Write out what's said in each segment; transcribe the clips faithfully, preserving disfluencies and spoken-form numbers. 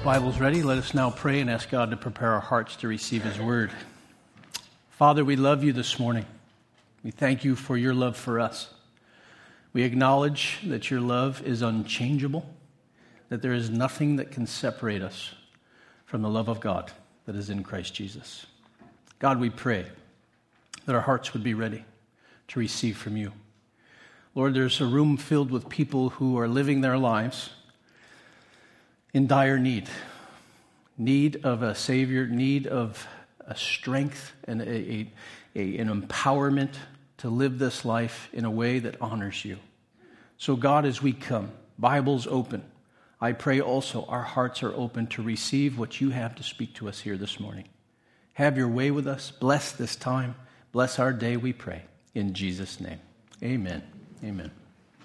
Bible's ready. Let us now pray and ask God to prepare our hearts to receive His Word. Father, we love You this morning. We thank You for Your love for us. We acknowledge that Your love is unchangeable, that there is nothing that can separate us from the love of God that is in Christ Jesus. God, we pray that our hearts would be ready to receive from You. Lord, there's a room filled with people who are living their lives in dire need, need of a Savior, need of a strength and a, a, a, an empowerment to live this life in a way that honors You. So God, as we come, Bible's open, I pray also our hearts are open to receive what You have to speak to us here this morning. Have Your way with us. Bless this time. Bless our day, we pray. In Jesus' name, amen. Amen.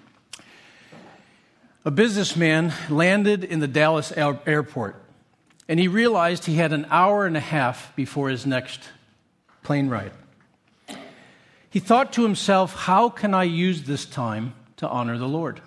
A businessman landed in the Dallas airport, and he realized he had an hour and a half before his next plane ride. He thought to himself, how can I use this time to honor the Lord?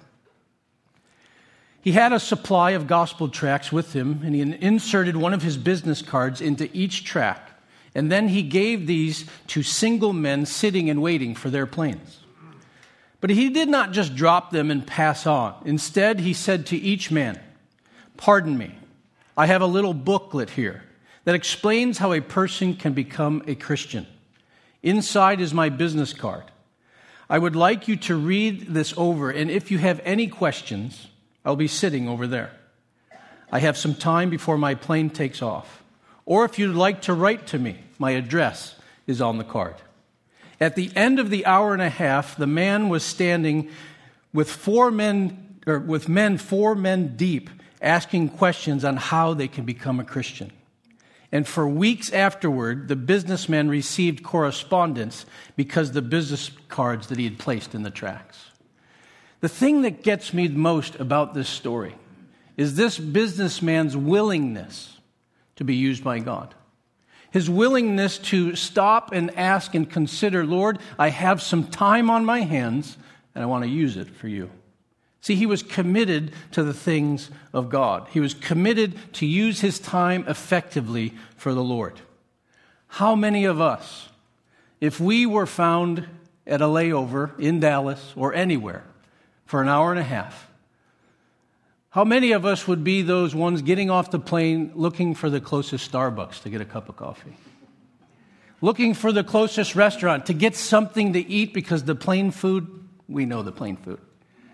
He had a supply of gospel tracts with him, and he inserted one of his business cards into each tract, and then he gave these to single men sitting and waiting for their planes. But he did not just drop them and pass on. Instead, he said to each man, "Pardon me, I have a little booklet here that explains how a person can become a Christian. Inside is my business card. I would like you to read this over, and if you have any questions, I'll be sitting over there. I have some time before my plane takes off. Or if you'd like to write to me, my address is on the card." At the end of the hour and a half, the man was standing with four men, or with men four men deep, asking questions on how they can become a Christian. And for weeks afterward, the businessman received correspondence because of the business cards that he had placed in the tracts. The thing that gets me most about this story is this businessman's willingness to be used by God. His willingness to stop and ask and consider, Lord, I have some time on my hands, and I want to use it for You. See, he was committed to the things of God. He was committed to use his time effectively for the Lord. How many of us, if we were found at a layover in Dallas or anywhere for an hour and a half, how many of us would be those ones getting off the plane looking for the closest Starbucks to get a cup of coffee? Looking for the closest restaurant to get something to eat because the plane food, we know the plane food.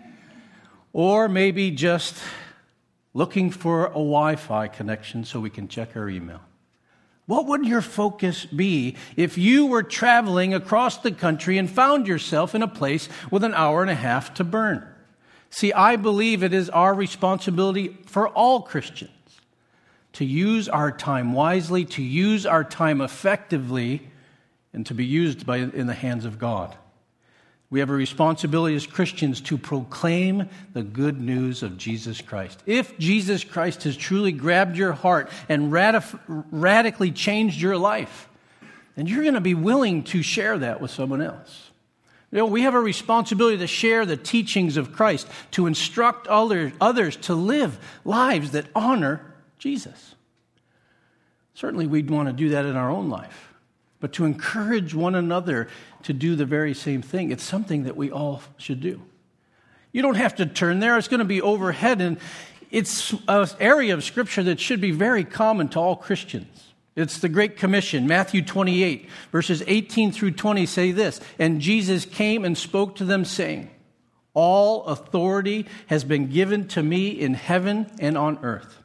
Or maybe just looking for a Wi-Fi connection so we can check our email. What would your focus be if you were traveling across the country and found yourself in a place with an hour and a half to burn? See, I believe it is our responsibility for all Christians to use our time wisely, to use our time effectively, and to be used by, in the hands of God. We have a responsibility as Christians to proclaim the good news of Jesus Christ. If Jesus Christ has truly grabbed your heart and radif- radically changed your life, then you're going to be willing to share that with someone else. You know, we have a responsibility to share the teachings of Christ, to instruct others, others to live lives that honor Jesus. Certainly we'd want to do that in our own life, but to encourage one another to do the very same thing, it's something that we all should do. You don't have to turn there. It's going to be overhead, and it's an area of Scripture that should be very common to all Christians. It's the Great Commission. Matthew twenty-eight, verses eighteen through twenty say this, "And Jesus came and spoke to them, saying, 'All authority has been given to me in heaven and on earth.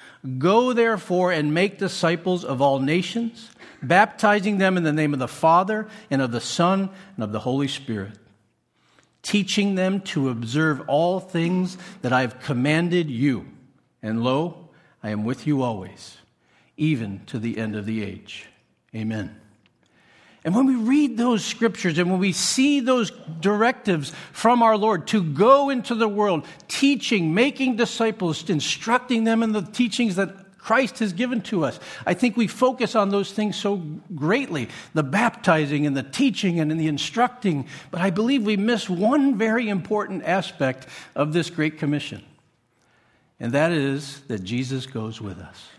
Go therefore and make disciples of all nations, baptizing them in the name of the Father and of the Son and of the Holy Spirit, teaching them to observe all things that I have commanded you. And lo, I am with you always, even to the end of the age.'" Amen. And when we read those scriptures and when we see those directives from our Lord to go into the world, teaching, making disciples, instructing them in the teachings that Christ has given to us, I think we focus on those things so greatly, the baptizing and the teaching and the instructing, but I believe we miss one very important aspect of this Great Commission. And that is that Jesus goes with us.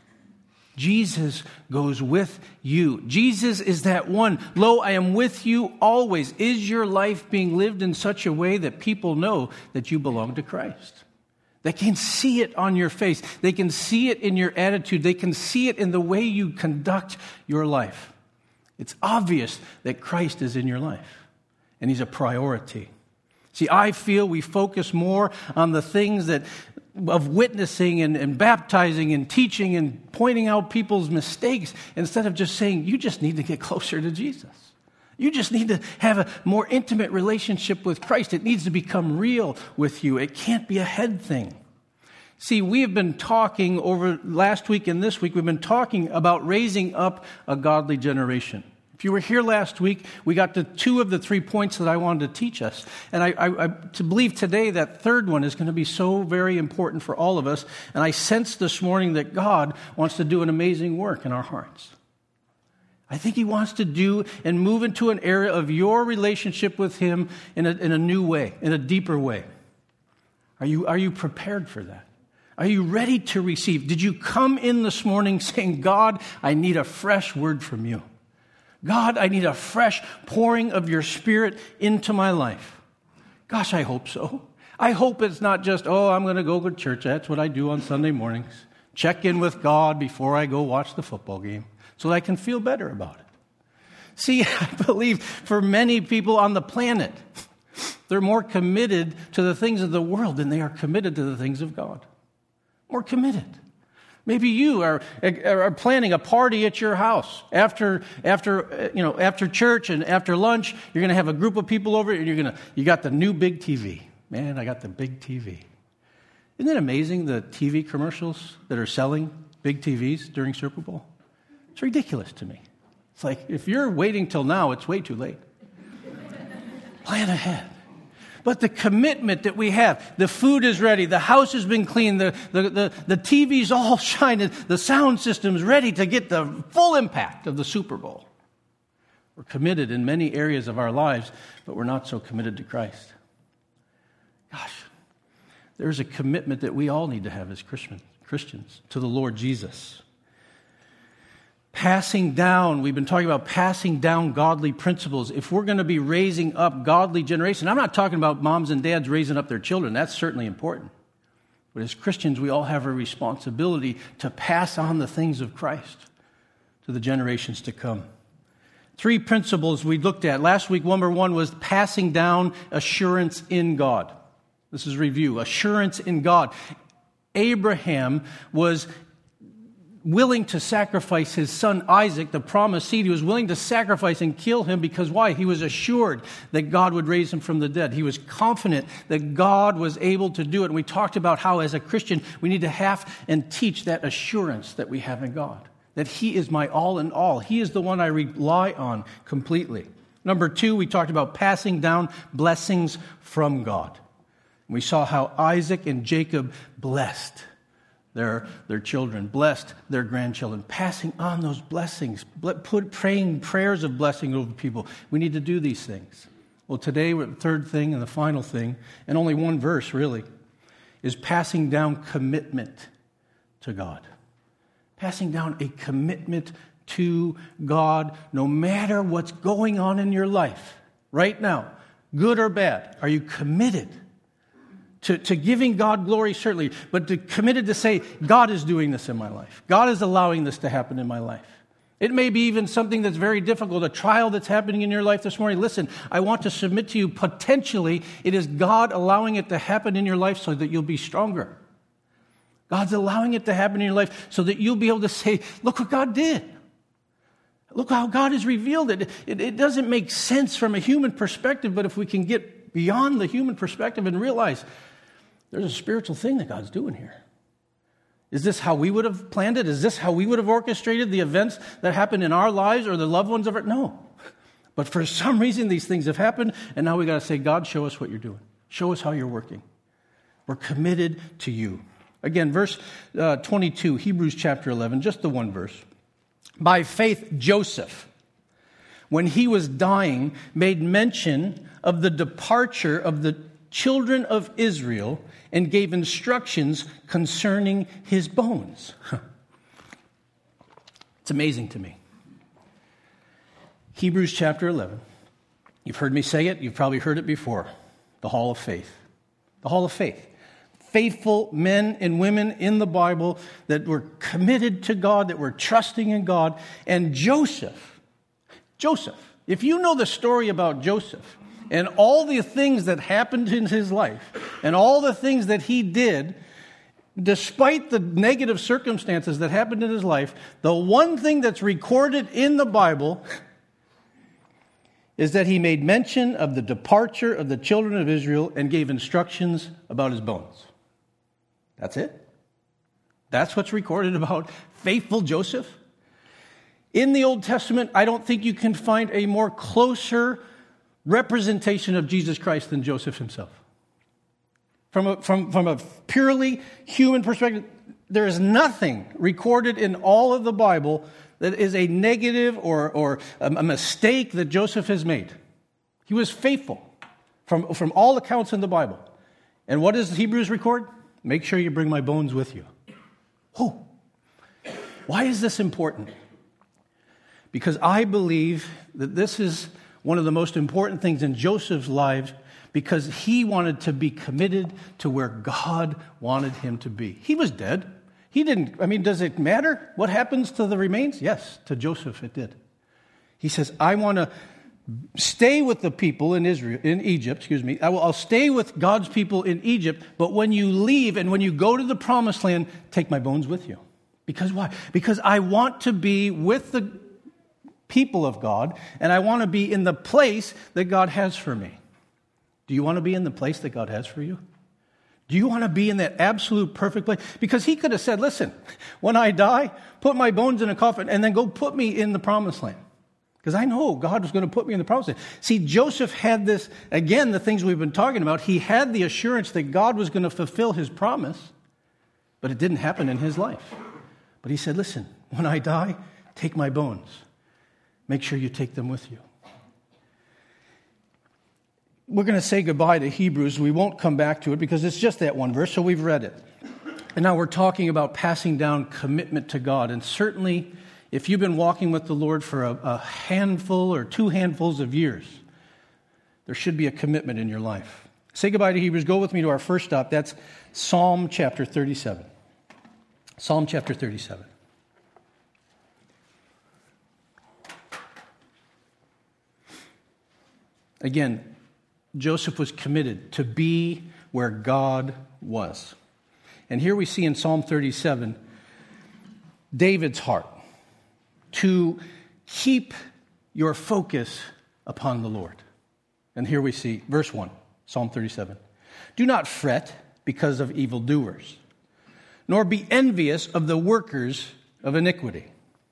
Jesus goes with you. Jesus is that one. Lo, I am with you always. Is your life being lived in such a way that people know that you belong to Christ? They can see it on your face. They can see it in your attitude. They can see it in the way you conduct your life. It's obvious that Christ is in your life, and He's a priority. See, I feel we focus more on the things that of witnessing and, and baptizing and teaching and pointing out people's mistakes instead of just saying, you just need to get closer to Jesus. You just need to have a more intimate relationship with Christ. It needs to become real with you. It can't be a head thing. See, we have been talking over last week and this week, we've been talking about raising up a godly generation. If you were here last week, we got to two of the three points that I wanted to teach us. And I, I, I to believe today that third one is going to be so very important for all of us. And I sense this morning that God wants to do an amazing work in our hearts. I think He wants to do and move into an area of your relationship with Him in a, in a new way, in a deeper way. Are you, are you prepared for that? Are you ready to receive? Did you come in this morning saying, God, I need a fresh word from you? God, I need a fresh pouring of your Spirit into my life. Gosh, I hope so. I hope it's not just, oh, I'm going to go to church. That's what I do on Sunday mornings. Check in with God before I go watch the football game so that I can feel better about it. See, I believe for many people on the planet, they're more committed to the things of the world than they are committed to the things of God. More committed. Maybe you are, are planning a party at your house. After, after, you know, after church and after lunch, you're going to have a group of people over and you're going to, you got the new big T V. Man, I got the big T V. Isn't it amazing, the T V commercials that are selling big T Vs during Super Bowl? It's ridiculous to me. It's like, if you're waiting till now, it's way too late. Plan ahead. But the commitment that we have, the food is ready, the house has been cleaned, the, the, the, the T V's all shining, the sound system's ready to get the full impact of the Super Bowl. We're committed in many areas of our lives, but we're not so committed to Christ. Gosh, there's a commitment that we all need to have as Christians, Christians to the Lord Jesus. Passing down, we've been talking about passing down godly principles. If we're going to be raising up godly generation, I'm not talking about moms and dads raising up their children. That's certainly important. But as Christians, we all have a responsibility to pass on the things of Christ to the generations to come. Three principles we looked at. Last week, number one was passing down assurance in God. This is review. Assurance in God. Abraham was willing to sacrifice his son Isaac, the promised seed. He was willing to sacrifice and kill him because why? He was assured that God would raise him from the dead. He was confident that God was able to do it. And we talked about how as a Christian, we need to have and teach that assurance that we have in God, that He is my all in all. He is the one I rely on completely. Number two, we talked about passing down blessings from God. We saw how Isaac and Jacob blessed Their, their children, blessed their grandchildren, passing on those blessings, put, praying prayers of blessing over people. We need to do these things. Well, today, the third thing and the final thing, and only one verse really, is passing down commitment to God. Passing down a commitment to God no matter what's going on in your life right now, good or bad. Are you committed To, to giving God glory, certainly, but to, committed to say, God is doing this in my life. God is allowing this to happen in my life. It may be even something that's very difficult, a trial that's happening in your life this morning. Listen, I want to submit to you, potentially, it is God allowing it to happen in your life so that you'll be stronger. God's allowing it to happen in your life so that you'll be able to say, look what God did. Look how God has revealed it. It, it doesn't make sense from a human perspective, but if we can get beyond the human perspective and realize there's a spiritual thing that God's doing here. Is this how we would have planned it? Is this how we would have orchestrated the events that happened in our lives or the loved ones of it? No. But for some reason, these things have happened, and now we got to say, God, show us what you're doing. Show us how you're working. We're committed to you. Again, verse uh, twenty-two, Hebrews chapter eleven, just the one verse. By faith, Joseph, when he was dying, made mention of the departure of the children of Israel and gave instructions concerning his bones. It's amazing to me. Hebrews chapter eleven. You've heard me say it. You've probably heard it before. The Hall of Faith. The Hall of Faith. Faithful men and women in the Bible that were committed to God, that were trusting in God. And Joseph, Joseph, if you know the story about Joseph and all the things that happened in his life and all the things that he did, despite the negative circumstances that happened in his life, the one thing that's recorded in the Bible is that he made mention of the departure of the children of Israel and gave instructions about his bones. That's it. That's what's recorded about faithful Joseph. In the Old Testament, I don't think you can find a more closer representation of Jesus Christ than Joseph himself. From a, from, from a purely human perspective, there is nothing recorded in all of the Bible that is a negative or, or a mistake that Joseph has made. He was faithful from, from all accounts in the Bible. And what does Hebrews record? Make sure you bring my bones with you. Oh, why is this important? Because I believe that this is one of the most important things in Joseph's life, because he wanted to be committed to where God wanted him to be. He was dead. He didn't, I mean, does it matter what happens to the remains? Yes, to Joseph it did. He says, I want to stay with the people in Israel, in Egypt, excuse me. I will, I'll stay with God's people in Egypt, but when you leave and when you go to the promised land, take my bones with you. Because why? Because I want to be with the people of God, and I want to be in the place that God has for me. Do you want to be in the place that God has for you? Do you want to be in that absolute perfect place? Because he could have said, listen, when I die, put my bones in a coffin and then go put me in the promised land. Because I know God was going to put me in the promised land. See, Joseph had this, again, the things we've been talking about. He had the assurance that God was going to fulfill his promise, but it didn't happen in his life. But he said, listen, when I die, take my bones. Make sure you take them with you. We're going to say goodbye to Hebrews. We won't come back to it because it's just that one verse, so we've read it. And now we're talking about passing down commitment to God. And certainly, if you've been walking with the Lord for a, a handful or two handfuls of years, there should be a commitment in your life. Say goodbye to Hebrews. Go with me to our first stop. That's Psalm chapter thirty-seven. Psalm chapter thirty-seven. Again, Joseph was committed to be where God was. And here we see in Psalm thirty-seven, David's heart to keep your focus upon the Lord. And here we see verse one, Psalm thirty-seven. Do not fret because of evildoers, nor be envious of the workers of iniquity.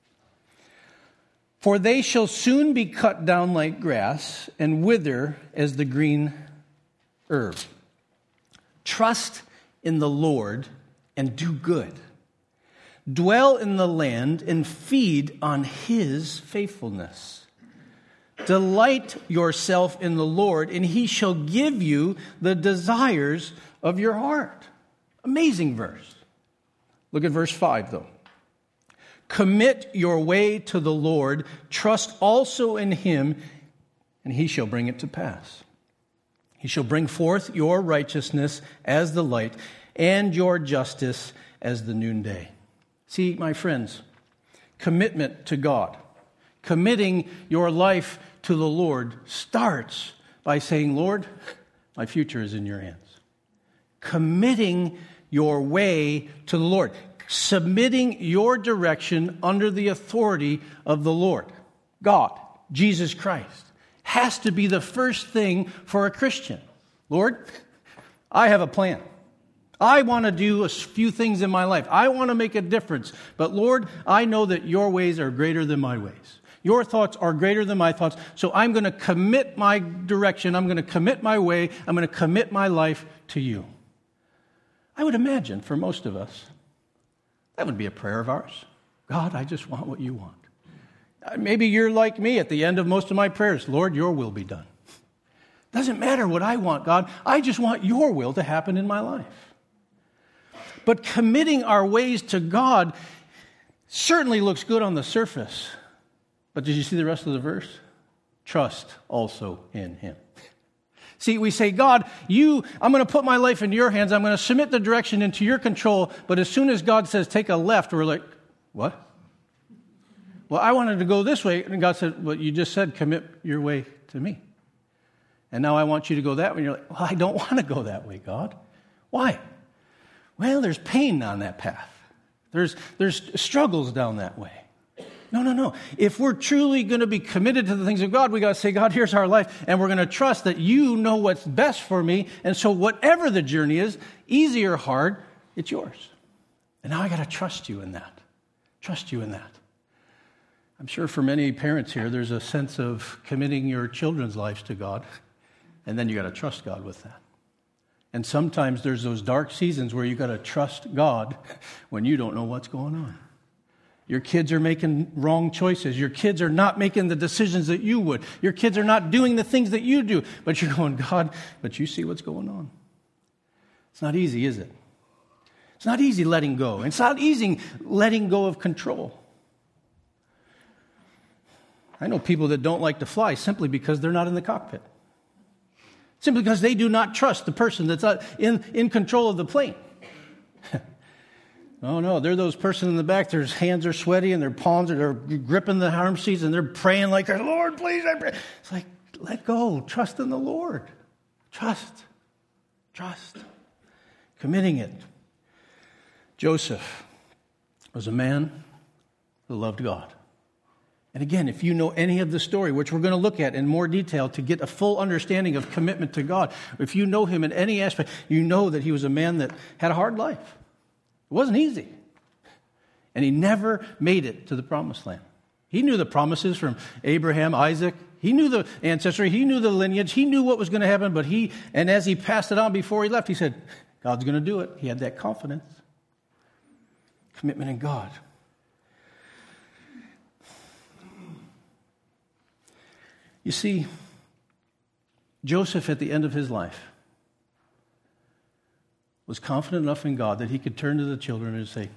For they shall soon be cut down like grass and wither as the green herb. Trust in the Lord and do good. Dwell in the land and feed on his faithfulness. Delight yourself in the Lord, and he shall give you the desires of your heart. Amazing verse. Look at verse five, though. Commit your way to the Lord, trust also in him, and he shall bring it to pass. He shall bring forth your righteousness as the light, and your justice as the noonday. See, my friends, commitment to God, committing your life to the Lord starts by saying, Lord, my future is in your hands. Committing your way to the Lord. Submitting your direction under the authority of the Lord. God, Jesus Christ, has to be the first thing for a Christian. Lord, I have a plan. I want to do a few things in my life. I want to make a difference. But Lord, I know that your ways are greater than my ways. Your thoughts are greater than my thoughts. So I'm going to commit my direction. I'm going to commit my way. I'm going to commit my life to you. I would imagine for most of us, that would be a prayer of ours. God, I just want what you want. Maybe you're like me at the end of most of my prayers. Lord, your will be done. Doesn't matter what I want, God. I just want your will to happen in my life. But committing our ways to God certainly looks good on the surface. But did you see the rest of the verse? Trust also in him. See, we say, God, you, I'm going to put my life in your hands. I'm going to submit the direction into your control. But as soon as God says, take a left, we're like, what? Well, I wanted to go this way. And God said, well, you just said, commit your way to me. And now I want you to go that way. And you're like, well, I don't want to go that way, God. Why? Well, there's pain on that path. There's, there's struggles down that way. No, no, no. If we're truly going to be committed to the things of God, we got to say, God, here's our life, and we're going to trust that you know what's best for me, and so whatever the journey is, easy or hard, it's yours. And now I got to trust you in that. Trust you in that. I'm sure for many parents here, there's a sense of committing your children's lives to God, and then you got to trust God with that. And sometimes there's those dark seasons where you got to trust God when you don't know what's going on. Your kids are making wrong choices. Your kids are not making the decisions that you would. Your kids are not doing the things that you do. But you're going, God, but you see what's going on. It's not easy, is it? It's not easy letting go. It's not easy letting go of control. I know people that don't like to fly simply because they're not in the cockpit. Simply because they do not trust the person that's in, in control of the plane. Oh, no, they're those person in the back. Their hands are sweaty and their palms are they're gripping the arm seats and they're praying like, Lord, please, I pray. It's like, let go. Trust in the Lord. Trust. Trust. Committing it. Joseph was a man who loved God. And again, if you know any of the story, which we're going to look at in more detail to get a full understanding of commitment to God, if you know him in any aspect, you know that he was a man that had a hard life. It wasn't easy. And he never made it to the promised land. He knew the promises from Abraham, Isaac. He knew the ancestry. He knew the lineage. He knew what was going to happen. But he, and as he passed it on before he left, he said, God's going to do it. He had that confidence. Commitment in God. You see, Joseph at the end of his life was confident enough in God that he could turn to the children and say,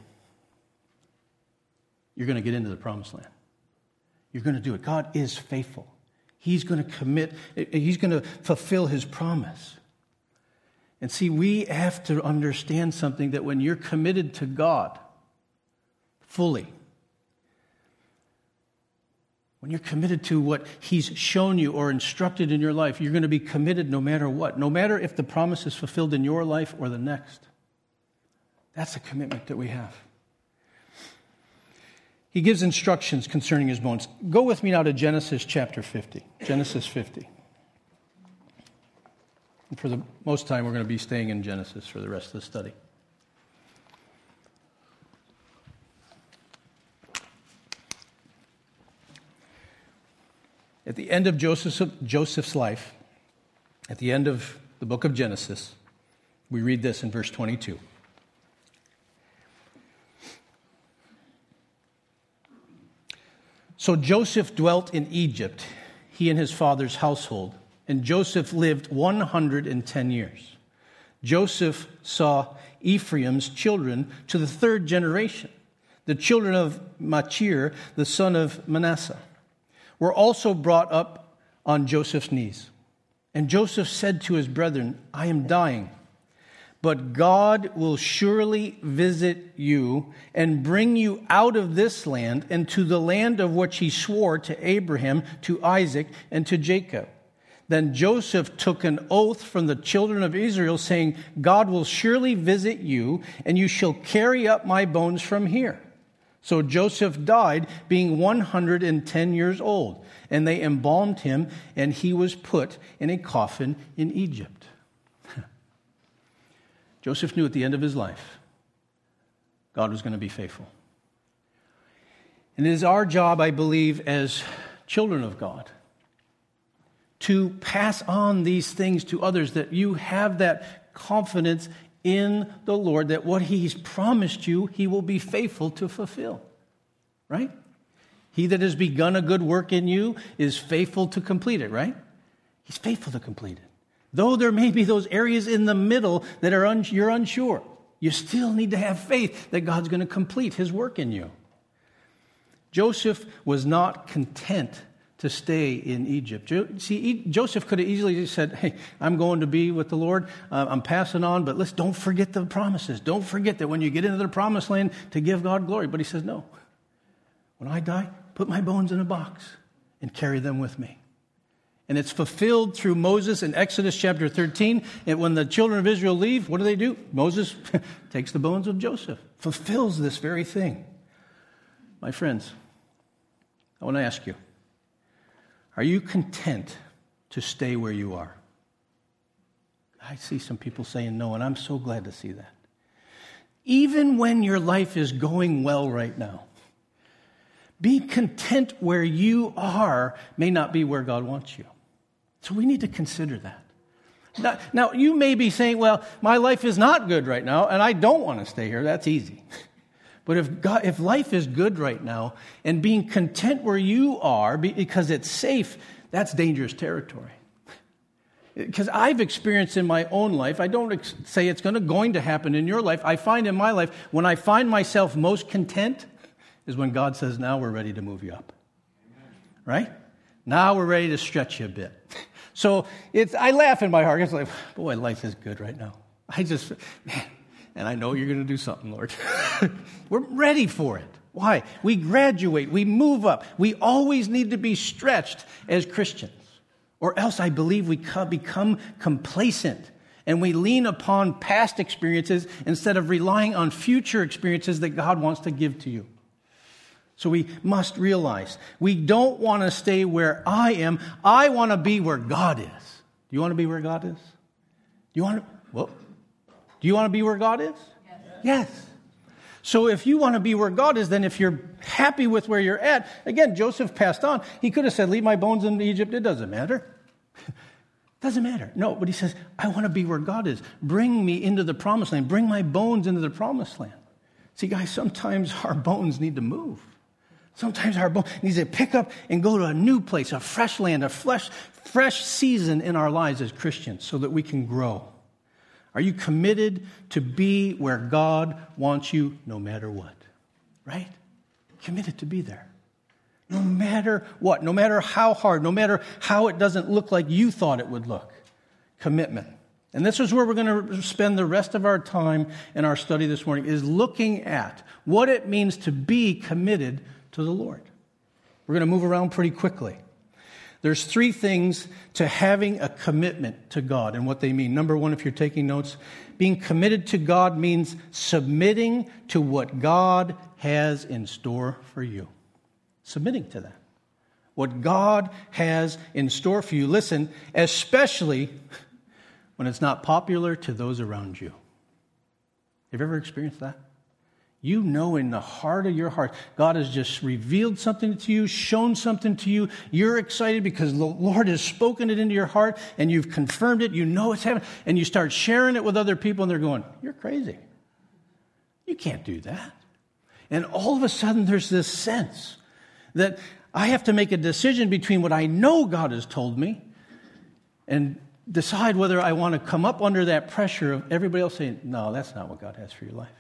you're going to get into the promised land. You're going to do it. God is faithful. He's going to commit. He's going to fulfill his promise. And see, we have to understand something, that when you're committed to God fully, when you're committed to what he's shown you or instructed in your life, you're going to be committed no matter what. No matter if the promise is fulfilled in your life or the next. That's a commitment that we have. He gives instructions concerning his bones. Go with me now to Genesis chapter fifty. Genesis fifty. And for the most time, we're going to be staying in Genesis for the rest of the study. At the end of Joseph, Joseph's life, at the end of the book of Genesis, we read this in verse twenty-two. So Joseph dwelt in Egypt, he and his father's household, and Joseph lived one hundred ten years. Joseph saw Ephraim's children to the third generation. The children of Machir, the son of Manasseh, were also brought up on Joseph's knees. And Joseph said to his brethren, I am dying, but God will surely visit you and bring you out of this land and to the land of which he swore to Abraham, to Isaac, and to Jacob. Then Joseph took an oath from the children of Israel, saying, God will surely visit you, and you shall carry up my bones from here. So Joseph died, being one hundred ten years old, and they embalmed him, and he was put in a coffin in Egypt. Joseph knew at the end of his life, God was going to be faithful. And it is our job, I believe, as children of God, to pass on these things to others, that you have that confidence in the Lord, that what he's promised you, he will be faithful to fulfill. Right? He that has begun a good work in you is faithful to complete it, right? He's faithful to complete it. Though there may be those areas in the middle that are un- you're unsure, you still need to have faith that God's going to complete his work in you. Joseph was not content to stay in Egypt. Jo- See, e- Joseph could have easily said, hey, I'm going to be with the Lord. Uh, I'm passing on, but let's don't forget the promises. Don't forget that when you get into the promised land to give God glory. But he says, no. When I die, put my bones in a box and carry them with me. And it's fulfilled through Moses in Exodus chapter thirteen. And when the children of Israel leave, what do they do? Moses takes the bones of Joseph, fulfills this very thing. My friends, I want to ask you, are you content to stay where you are? I see some people saying no, and I'm so glad to see that. Even when your life is going well right now, being content where you are may not be where God wants you. So we need to consider that. Now, now, you may be saying, well, my life is not good right now, and I don't want to stay here. That's easy. But if God, if life is good right now, and being content where you are because it's safe, that's dangerous territory. Because I've experienced in my own life, I don't ex- say it's going to, going to happen in your life. I find in my life, when I find myself most content, is when God says, now we're ready to move you up. Right? Now we're ready to stretch you a bit. So it's, I laugh in my heart. It's like, boy, life is good right now. I just, man, and I know you're going to do something, Lord. We're ready for it. Why? We graduate. We move up. We always need to be stretched as Christians. Or else I believe we become complacent and we lean upon past experiences instead of relying on future experiences that God wants to give to you. So we must realize we don't want to stay where I am. I want to be where God is. Do you want to be where God is? Do you want to, well, do you want to be where God is? Yes. Yes. So if you want to be where God is, then if you're happy with where you're at, again, Joseph passed on. He could have said, leave my bones in Egypt. It doesn't matter. Doesn't matter. No, but he says, I want to be where God is. Bring me into the promised land. Bring my bones into the promised land. See, guys, sometimes our bones need to move. Sometimes our bones need to pick up and go to a new place, a fresh land, a fresh, fresh season in our lives as Christians so that we can grow. Are you committed to be where God wants you no matter what? Right? Committed to be there. No matter what, no matter how hard, no matter how it doesn't look like you thought it would look. Commitment. And this is where we're going to spend the rest of our time in our study this morning, is looking at what it means to be committed to the Lord. We're going to move around pretty quickly. There's three things to having a commitment to God and what they mean. Number one, if you're taking notes, being committed to God means submitting to what God has in store for you. Submitting to that. What God has in store for you. Listen, especially when it's not popular to those around you. Have you ever experienced that? You know in the heart of your heart, God has just revealed something to you, shown something to you. You're excited because the Lord has spoken it into your heart and you've confirmed it. You know it's happening. And you start sharing it with other people and they're going, you're crazy. You can't do that. And all of a sudden there's this sense that I have to make a decision between what I know God has told me and decide whether I want to come up under that pressure of everybody else saying, no, that's not what God has for your life.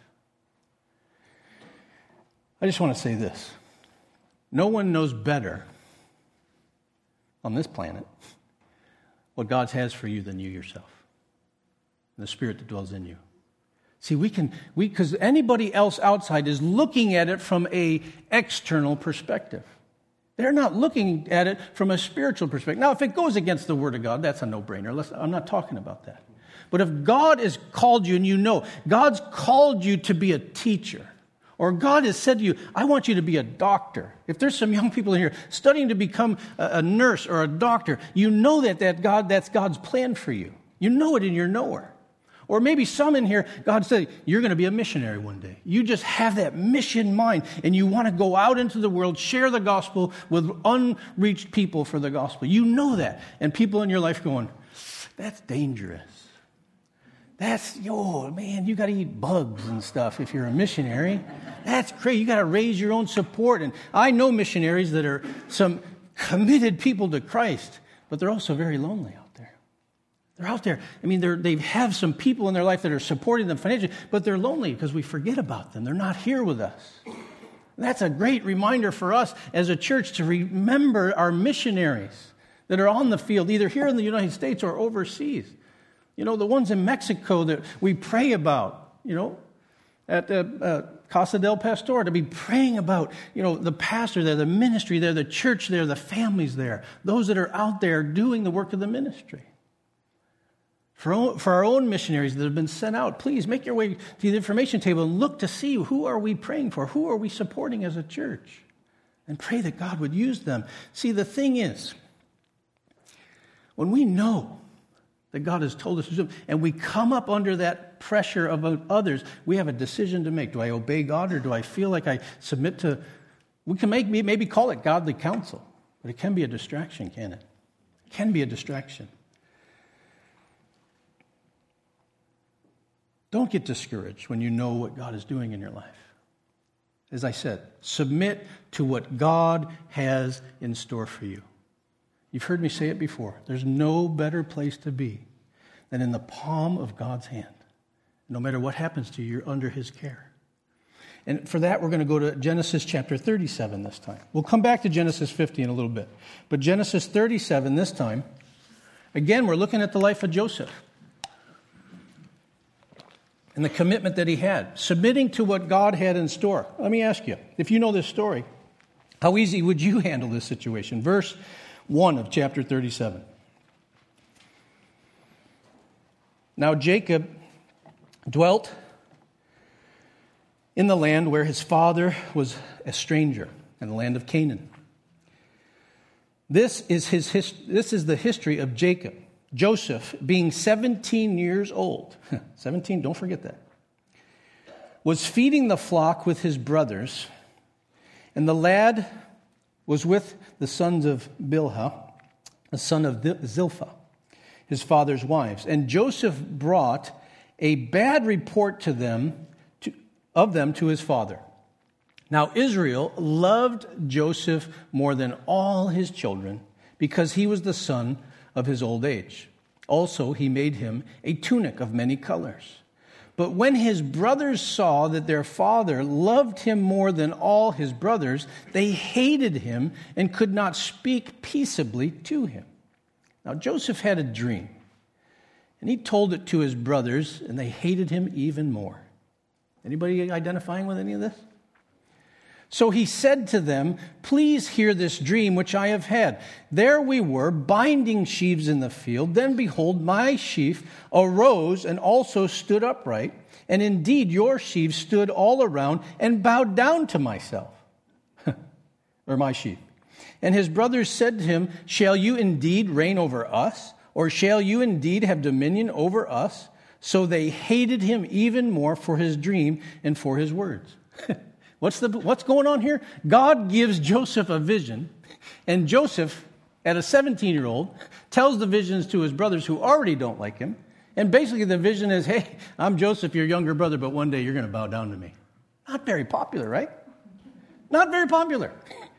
I just want to say this. No one knows better on this planet what God has for you than you yourself. And the Spirit that dwells in you. See, we can, we, because anybody else outside is looking at it from a external perspective. They're not looking at it from a spiritual perspective. Now, if it goes against the Word of God, that's a no-brainer. Let's, I'm not talking about that. But if God has called you and you know, God's called you to be a teacher, or God has said to you, I want you to be a doctor. If there's some young people in here studying to become a, a nurse or a doctor, you know that, that God, that's God's plan for you. You know it in your knower. Or maybe some in here, God said, you're going to be a missionary one day. You just have that mission mind, and you want to go out into the world, share the gospel with unreached people for the gospel. You know that. And people in your life going, that's dangerous. That's, oh, man, you got to eat bugs and stuff if you're a missionary. That's crazy. You got to raise your own support. And I know missionaries that are some committed people to Christ. but they're also very lonely out there. They're out there. I mean, they're, they have some people in their life that are supporting them financially, but they're lonely because we forget about them. They're not here with us. And that's a great reminder for us as a church to remember our missionaries that are on the field, either here in the United States or overseas. You know, the ones in Mexico that we pray about, you know, at the uh, Casa del Pastor, to be praying about, you know, the pastor there, the ministry there, the church there, the families there, those that are out there doing the work of the ministry. For, for our own missionaries that have been sent out, please make your way to the information table and look to see who are we praying for, who are we supporting as a church, and pray that God would use them. See, the thing is, when we know that God has told us to do, and we come up under that pressure of others, we have a decision to make. Do I obey God, or do I feel like I submit to, we can make, maybe call it godly counsel, but it can be a distraction, can it? It can be a distraction. Don't get discouraged when you know what God is doing in your life. As I said, submit to what God has in store for you. You've heard me say it before. There's no better place to be than in the palm of God's hand. No matter what happens to you, you're under his care. And for that, we're going to go to Genesis chapter thirty-seven this time. We'll come back to Genesis fifty in a little bit. But Genesis thirty-seven this time, again, we're looking at the life of Joseph and the commitment that he had, submitting to what God had in store. Let me ask you, if you know this story, how easy would you handle this situation? Verse one of chapter thirty-seven. Now Jacob dwelt in the land where his father was a stranger, in the land of Canaan. This is his his, this is the history of Jacob. Joseph, being seventeen years old, seventeen, don't forget that, was feeding the flock with his brothers, and the lad was with the sons of Bilhah, the son of Zilpah, his father's wives. And Joseph brought a bad report to them, to, of them to his father. Now Israel loved Joseph more than all his children, because he was the son of his old age. Also, he made him a tunic of many colors. But when his brothers saw that their father loved him more than all his brothers, they hated him and could not speak peaceably to him. Now, Joseph had a dream, and he told it to his brothers, and they hated him even more. Anybody identifying with any of this? So he said to them, "Please hear this dream which I have had. There we were, binding sheaves in the field. Then behold, my sheaf arose and also stood upright. And indeed, your sheaves stood all around and bowed down to myself." Or my sheaf. And his brothers said to him, "Shall you indeed reign over us? Or shall you indeed have dominion over us?" So they hated him even more for his dream and for his words. What's the what's going on here? God gives Joseph a vision, and Joseph, at a seventeen-year-old, tells the visions to his brothers who already don't like him. And basically the vision is, hey, I'm Joseph, your younger brother, but one day you're going to bow down to me. Not very popular, right? Not very popular.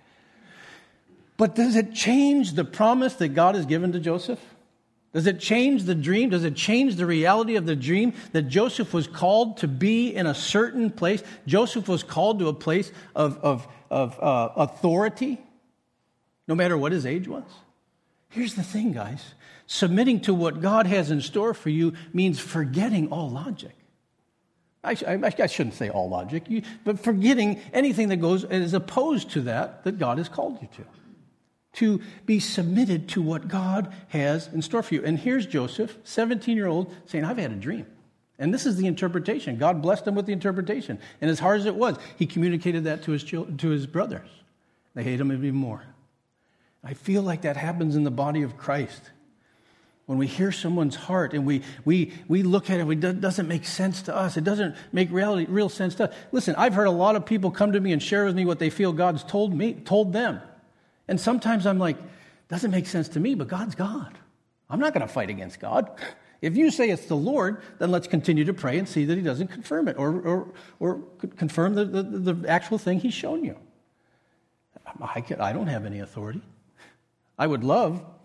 But does it change the promise that God has given to Joseph? Does it change the dream? Does it change the reality of the dream that Joseph was called to be in a certain place? Joseph was called to a place of, of, of uh, authority, no matter what his age was. Here's the thing, guys. Submitting to what God has in store for you means forgetting all logic. I, I, I shouldn't say all logic, but forgetting anything that goes as opposed to that that God has called you to. To be submitted to what God has in store for you. And here's Joseph, seventeen-year-old, saying, I've had a dream. And this is the interpretation. God blessed him with the interpretation. And as hard as it was, he communicated that to his children, to his brothers. They hate him even more. I feel like that happens in the body of Christ. When we hear someone's heart and we we we look at it, it doesn't make sense to us. It doesn't make reality, real sense to us. Listen, I've heard a lot of people come to me and share with me what they feel God's told me, told them. And sometimes I'm like, doesn't make sense to me, but God's God. I'm not going to fight against God. If you say it's the Lord, then let's continue to pray and see that he doesn't confirm it or or, or confirm the, the, the actual thing he's shown you. I, can, I don't have any authority. I would love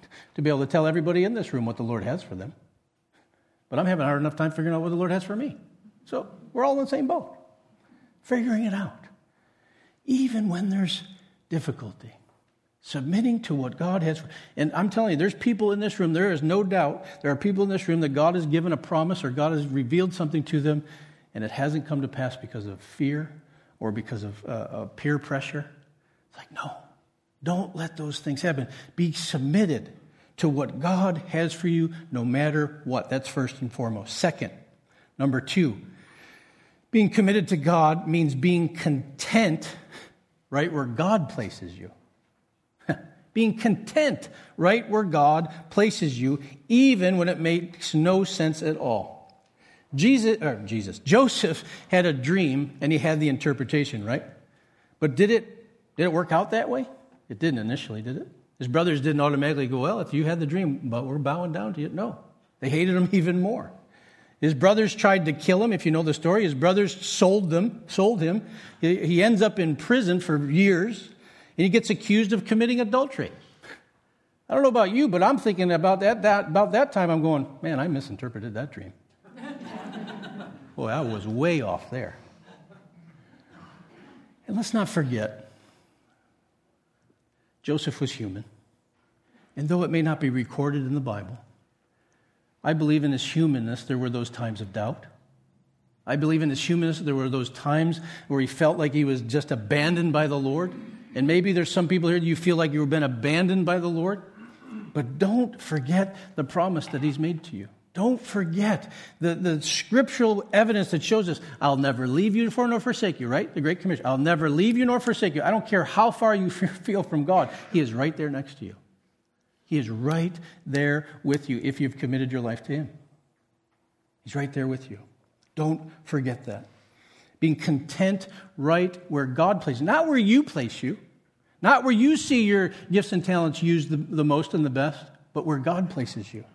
to be able to tell everybody in this room what the Lord has for them. But I'm having a hard enough time figuring out what the Lord has for me. So we're all in the same boat, figuring it out. Even when there's difficulty, submitting to what God has. And I'm telling you, there's people in this room, there is no doubt, there are people in this room that God has given a promise or God has revealed something to them, and it hasn't come to pass because of fear or because of uh, uh, peer pressure. It's like, no, don't let those things happen. Be submitted to what God has for you no matter what. That's first and foremost. Second, number two, being committed to God means being content right where God places you. Being content right where God places you, even when it makes no sense at all. Jesus, or Jesus, Joseph had a dream and he had the interpretation, right? But did it, did it work out that way? It didn't initially, did it? His brothers didn't automatically go, well, if you had the dream, but we're bowing down to you. No, they hated him even more. His brothers tried to kill him. If you know the story, his brothers sold them, sold him. He, he ends up in prison for years, and he gets accused of committing adultery. I don't know about you, but I'm thinking about that, that about that time. I'm going, man, I misinterpreted that dream. Boy, I was way off there. And let's not forget, Joseph was human. And though it may not be recorded in the Bible, I believe in his humanness there were those times of doubt. I believe in his humanness there were those times where he felt like he was just abandoned by the Lord. And maybe there's some people here, you feel like you've been abandoned by the Lord. But don't forget the promise that he's made to you. Don't forget the, the scriptural evidence that shows us, I'll never leave you nor forsake you, right? The Great Commission. I'll never leave you nor forsake you. I don't care how far you feel from God. He is right there next to you. He is right there with you if you've committed your life to him. He's right there with you. Don't forget that. Being content right where God places you. Not where you place you. Not where you see your gifts and talents used the, the most and the best, but where God places you.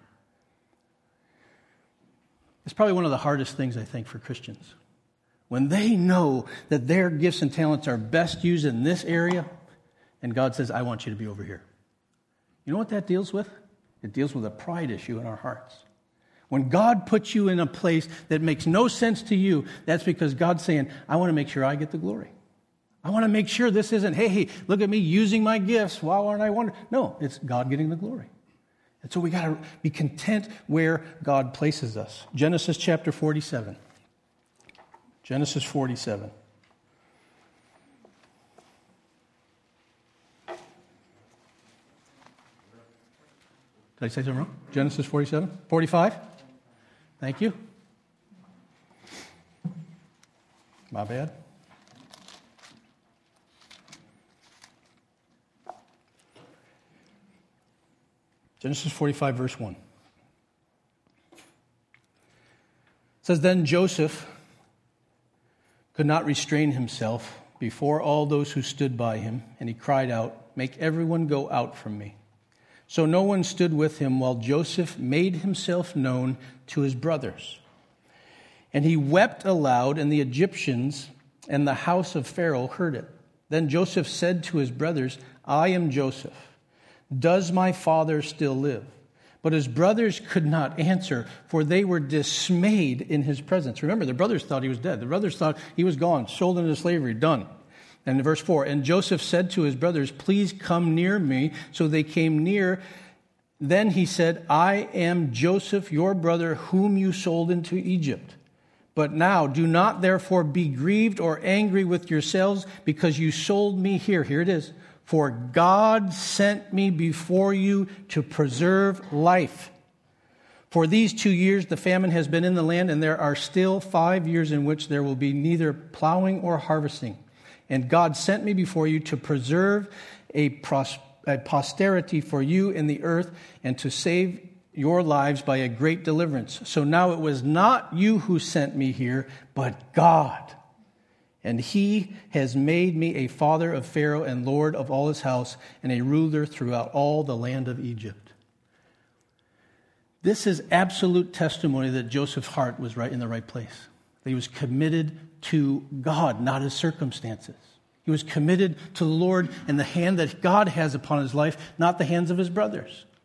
It's probably one of the hardest things, I think, for Christians. When they know that their gifts and talents are best used in this area, and God says, I want you to be over here. You know what that deals with? It deals with a pride issue in our hearts. When God puts you in a place that makes no sense to you, that's because God's saying, I want to make sure I get the glory. I want to make sure this isn't, hey, hey, look at me using my gifts. Wow, aren't I wonderful? No, it's God getting the glory. And so we got to be content where God places us. Genesis chapter forty-seven. Genesis forty-seven. Did I say something wrong? Genesis forty-seven? forty-five? Thank you. My bad. Genesis forty-five, verse one. It says, Then Joseph could not restrain himself before all those who stood by him, and he cried out, Make everyone go out from me. So no one stood with him while Joseph made himself known to his brothers. And he wept aloud, and the Egyptians and the house of Pharaoh heard it. Then Joseph said to his brothers, I am Joseph. Does my father still live? But his brothers could not answer, for they were dismayed in his presence. Remember, the brothers thought he was dead. The brothers thought he was gone, sold into slavery, done. And in verse four, and Joseph said to his brothers, Please come near me. So they came near. Then he said, I am Joseph, your brother, whom you sold into Egypt. But now do not therefore be grieved or angry with yourselves because you sold me here. Here it is. For God sent me before you to preserve life. For these two years the famine has been in the land, and there are still five years in which there will be neither plowing or harvesting. And God sent me before you to preserve a, pros- a posterity for you in the earth and to save your lives by a great deliverance. So now it was not you who sent me here, but God. And he has made me a father of Pharaoh and lord of all his house and a ruler throughout all the land of Egypt. This is absolute testimony that Joseph's heart was right in the right place. That he was committed to God, not his circumstances. He was committed to the Lord and the hand that God has upon his life, not the hands of his brothers.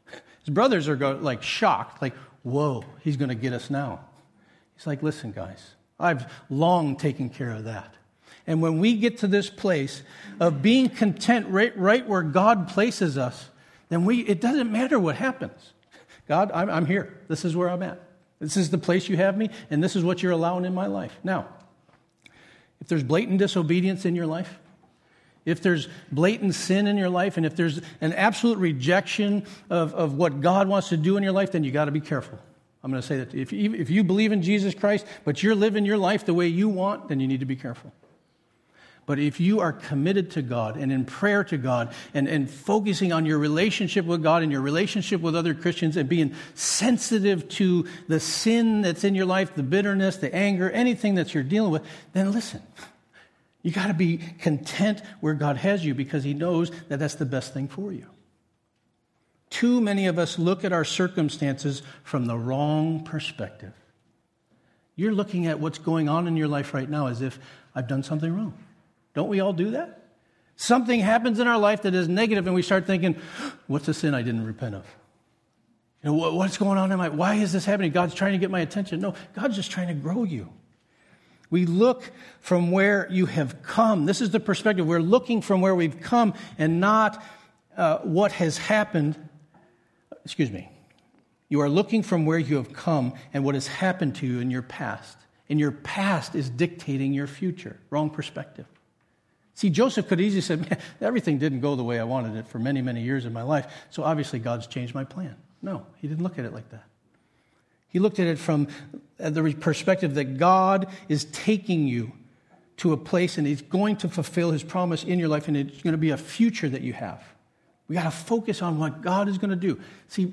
His brothers are go, like shocked, like, whoa, he's going to get us now. He's like, listen, guys, I've long taken care of that. And when we get to this place of being content right, right where God places us, then we it doesn't matter what happens. God, I'm, I'm here. This is where I'm at. This is the place you have me, and this is what you're allowing in my life. Now, if there's blatant disobedience in your life, if there's blatant sin in your life, and if there's an absolute rejection of, of what God wants to do in your life, then you got to be careful. I'm going to say that if you, if you believe in Jesus Christ, but you're living your life the way you want, then you need to be careful. But if you are committed to God and in prayer to God and, and focusing on your relationship with God and your relationship with other Christians and being sensitive to the sin that's in your life, the bitterness, the anger, anything that you're dealing with, then listen, you got to be content where God has you because he knows that that's the best thing for you. Too many of us look at our circumstances from the wrong perspective. You're looking at what's going on in your life right now as if I've done something wrong. Don't we all do that? Something happens in our life that is negative, and we start thinking, what's the sin I didn't repent of? You know, what's going on in my life? Why is this happening? God's trying to get my attention. No, God's just trying to grow you. We look from where you have come. This is the perspective. We're looking from where we've come and not uh, what has happened. Excuse me. You are looking from where you have come and what has happened to you in your past. And your past is dictating your future. Wrong perspective. See, Joseph could easily say, man, everything didn't go the way I wanted it for many, many years in my life, so obviously God's changed my plan. No, he didn't look at it like that. He looked at it from the perspective that God is taking you to a place and he's going to fulfill his promise in your life, and it's going to be a future that you have. We got to focus on what God is going to do. See,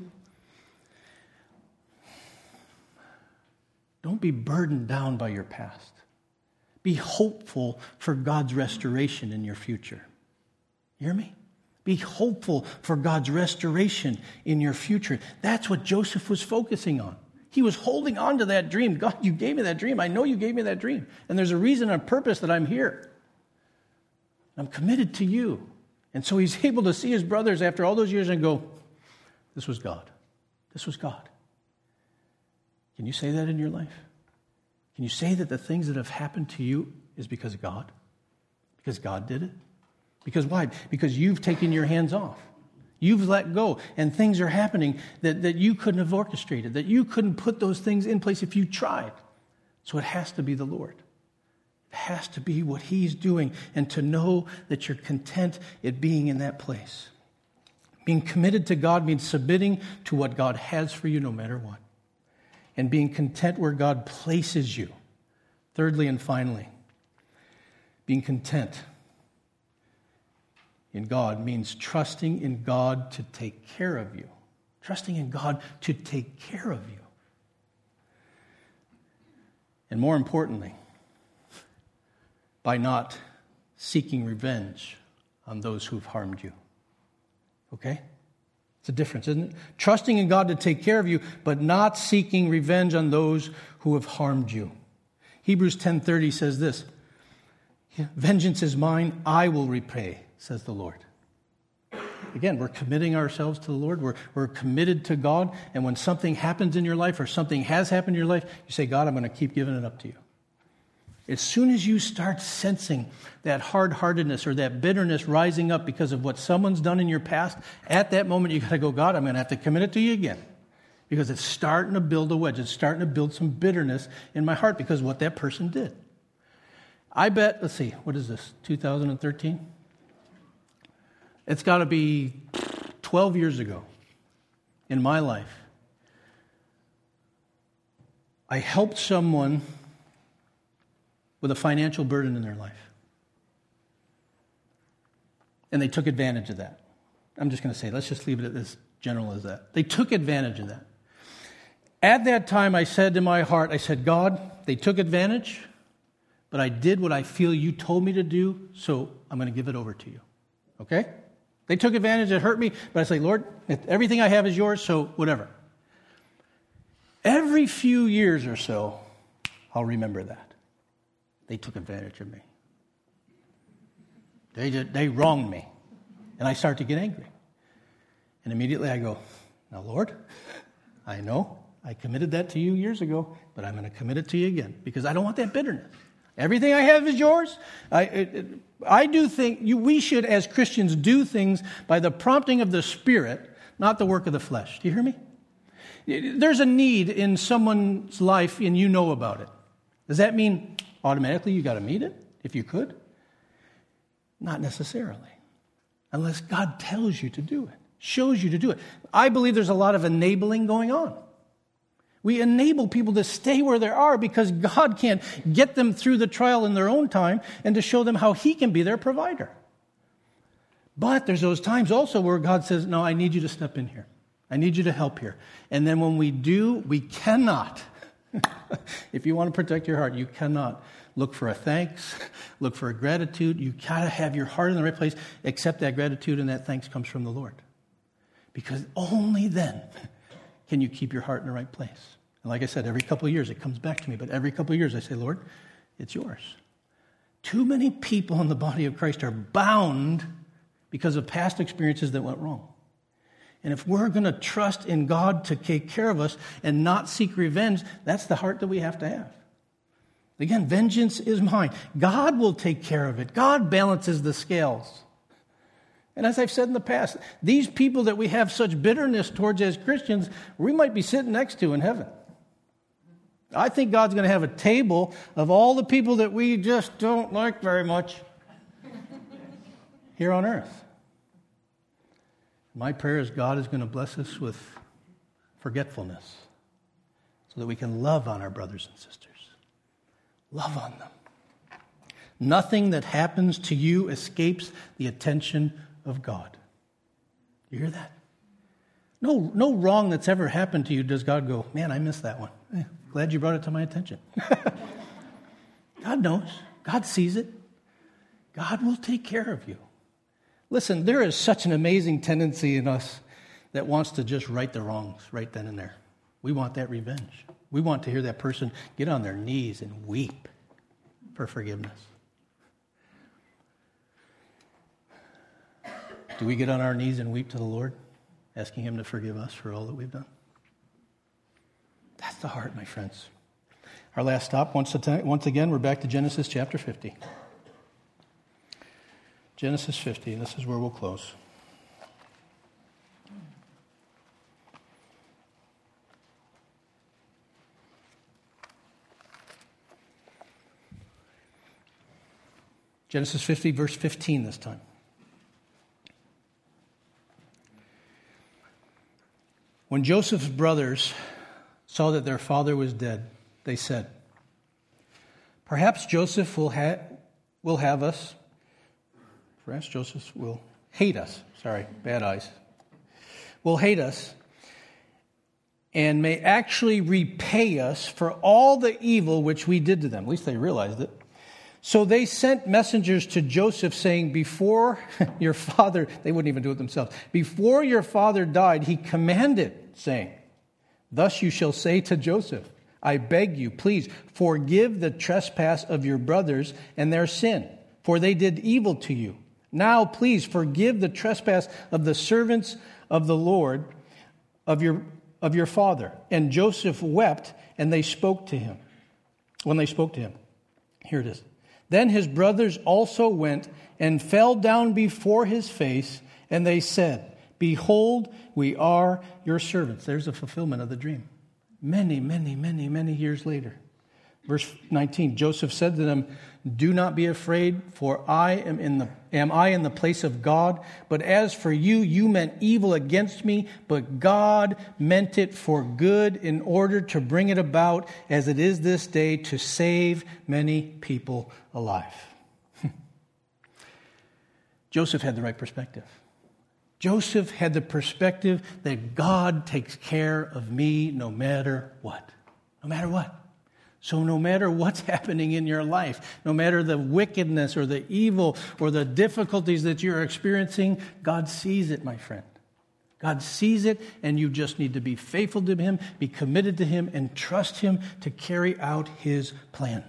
don't be burdened down by your past. Be hopeful for God's restoration in your future. You hear me? Be hopeful for God's restoration in your future. That's what Joseph was focusing on. He was holding on to that dream. God, you gave me that dream. I know you gave me that dream. And there's a reason and a purpose that I'm here. I'm committed to you. And so he's able to see his brothers after all those years and go, this was God. This was God. Can you say that in your life? Can you say that the things that have happened to you is because of God? Because God did it? Because why? Because you've taken your hands off. You've let go, and things are happening that, that you couldn't have orchestrated, that you couldn't put those things in place if you tried. So it has to be the Lord. It has to be what he's doing, and to know that you're content at being in that place. Being committed to God means submitting to what God has for you no matter what. And being content where God places you. Thirdly and finally, being content in God means trusting in God to take care of you. Trusting in God to take care of you. And more importantly, by not seeking revenge on those who've harmed you. Okay? It's a difference, isn't it? Trusting in God to take care of you, but not seeking revenge on those who have harmed you. Hebrews ten thirty says this, vengeance is mine, I will repay, says the Lord. Again, we're committing ourselves to the Lord. We're, we're committed to God. And when something happens in your life or something has happened in your life, you say, God, I'm going to keep giving it up to you. As soon as you start sensing that hard-heartedness or that bitterness rising up because of what someone's done in your past, at that moment you got to go, God, I'm going to have to commit it to you again. Because it's starting to build a wedge. It's starting to build some bitterness in my heart because of what that person did. I bet, let's see, what is this, two thousand thirteen? It's got to be twelve years ago in my life. I helped someone with a financial burden in their life. And they took advantage of that. I'm just going to say, let's just leave it as general as that. They took advantage of that. At that time, I said to my heart, I said, God, they took advantage, but I did what I feel you told me to do, so I'm going to give it over to you. Okay? They took advantage, it hurt me, but I say, Lord, everything I have is yours, so whatever. Every few years or so, I'll remember that. They took advantage of me. They did, they wronged me. And I start to get angry. And immediately I go, Now, Lord, I know I committed that to you years ago, but I'm going to commit it to you again because I don't want that bitterness. Everything I have is yours. I, it, it, I do think you, we should, as Christians, do things by the prompting of the Spirit, not the work of the flesh. Do you hear me? There's a need in someone's life, and you know about it. Does that mean automatically you got to meet it, if you could? Not necessarily. Unless God tells you to do it, shows you to do it. I believe there's a lot of enabling going on. We enable people to stay where they are because God can't get them through the trial in their own time and to show them how He can be their provider. But there's those times also where God says, no, I need you to step in here. I need you to help here. And then when we do, we cannot. If you want to protect your heart, you cannot look for a thanks, look for a gratitude. You got to have your heart in the right place, accept that gratitude and that thanks comes from the Lord. Because only then can you keep your heart in the right place. And like I said, every couple of years it comes back to me, but every couple of years I say, Lord, it's yours. Too many people in the body of Christ are bound because of past experiences that went wrong. And if we're going to trust in God to take care of us and not seek revenge, that's the heart that we have to have. Again, vengeance is mine. God will take care of it. God balances the scales. And as I've said in the past, these people that we have such bitterness towards as Christians, we might be sitting next to in heaven. I think God's going to have a table of all the people that we just don't like very much here on earth. My prayer is God is going to bless us with forgetfulness so that we can love on our brothers and sisters. Love on them. Nothing that happens to you escapes the attention of God. You hear that? No, no wrong that's ever happened to you does God go, man, I missed that one. Eh, glad you brought it to my attention. God knows. God sees it. God will take care of you. Listen, there is such an amazing tendency in us that wants to just right the wrongs right then and there. We want that revenge. We want to hear that person get on their knees and weep for forgiveness. Do we get on our knees and weep to the Lord, asking Him to forgive us for all that we've done? That's the heart, my friends. Our last stop, once again, we're back to Genesis chapter fifty. Genesis fifty, and this is where we'll close. Genesis fifty, verse fifteen this time. When Joseph's brothers saw that their father was dead, they said, perhaps Joseph will, ha- will have us, perhaps Joseph will hate us, sorry, bad eyes, will hate us, and may actually repay us for all the evil which we did to them. At least they realized it. So they sent messengers to Joseph saying, before your father, they wouldn't even do it themselves, before your father died, he commanded, saying, thus you shall say to Joseph, I beg you, please forgive the trespass of your brothers and their sin, for they did evil to you. Now please forgive the trespass of the servants of the Lord, of your, of your father. And Joseph wept, and they spoke to him. When they spoke to him, here it is. Then his brothers also went and fell down before his face, and they said, behold, we are your servants. There's a fulfillment of the dream. Many, many, many, many years later. Verse nineteen, Joseph said to them, do not be afraid, for I am in the am I in the place of God. But as for you, you meant evil against me, but God meant it for good in order to bring it about as it is this day to save many people alive. Joseph had the right perspective. Joseph had the perspective that God takes care of me no matter what. No matter what. So no matter what's happening in your life, no matter the wickedness or the evil or the difficulties that you're experiencing, God sees it, my friend. God sees it, and you just need to be faithful to Him, be committed to Him, and trust Him to carry out His plan.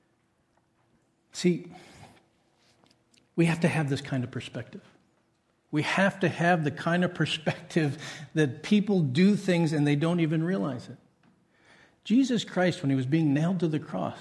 See, we have to have this kind of perspective. We have to have the kind of perspective that people do things and they don't even realize it. Jesus Christ, when he was being nailed to the cross,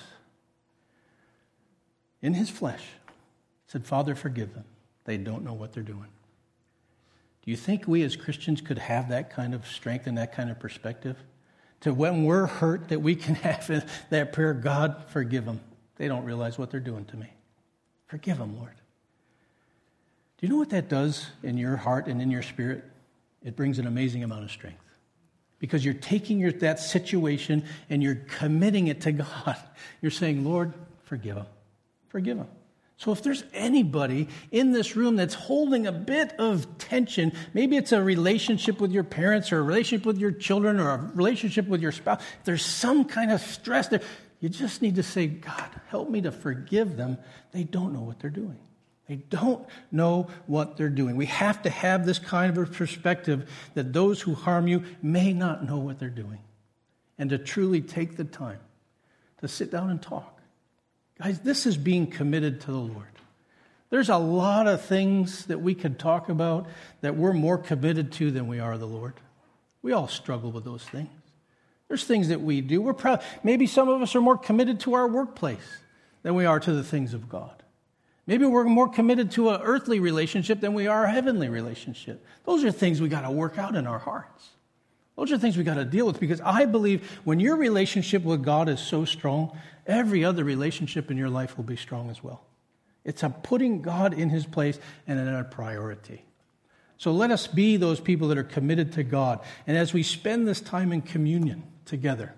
in his flesh, said, Father, forgive them. They don't know what they're doing. Do you think we as Christians could have that kind of strength and that kind of perspective? To when we're hurt, that we can have that prayer, God, forgive them. They don't realize what they're doing to me. Forgive them, Lord. Do you know what that does in your heart and in your spirit? It brings an amazing amount of strength. Because you're taking your, that situation and you're committing it to God. You're saying, Lord, forgive them. Forgive them. So if there's anybody in this room that's holding a bit of tension, maybe it's a relationship with your parents or a relationship with your children or a relationship with your spouse, if there's some kind of stress there, you just need to say, God, help me to forgive them. They don't know what they're doing. They don't know what they're doing. We have to have this kind of a perspective that those who harm you may not know what they're doing. And to truly take the time to sit down and talk. Guys, this is being committed to the Lord. There's a lot of things that we could talk about that we're more committed to than we are the Lord. We all struggle with those things. There's things that we do. We're proud. Maybe some of us are more committed to our workplace than we are to the things of God. Maybe we're more committed to an earthly relationship than we are a heavenly relationship. Those are things we got to work out in our hearts. Those are things we got to deal with, because I believe when your relationship with God is so strong, every other relationship in your life will be strong as well. It's a putting God in his place and in a priority. So let us be those people that are committed to God. And as we spend this time in communion together,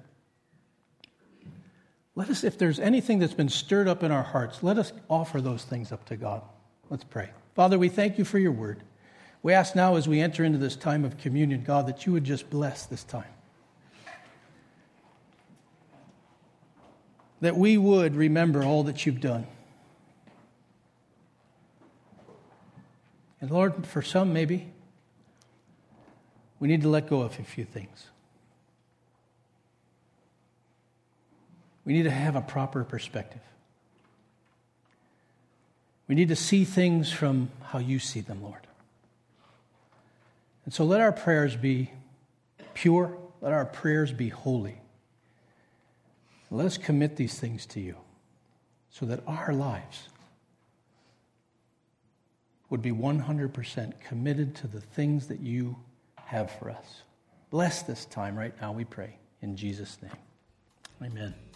let us, if there's anything that's been stirred up in our hearts, let us offer those things up to God. Let's pray. Father, we thank you for your word. We ask now as we enter into this time of communion, God, that you would just bless this time. That we would remember all that you've done. And Lord, for some maybe, we need to let go of a few things. We need to have a proper perspective. We need to see things from how you see them, Lord. And so let our prayers be pure. Let our prayers be holy. Let us commit these things to you so that our lives would be one hundred percent committed to the things that you have for us. Bless this time right now, we pray. In Jesus' name, amen.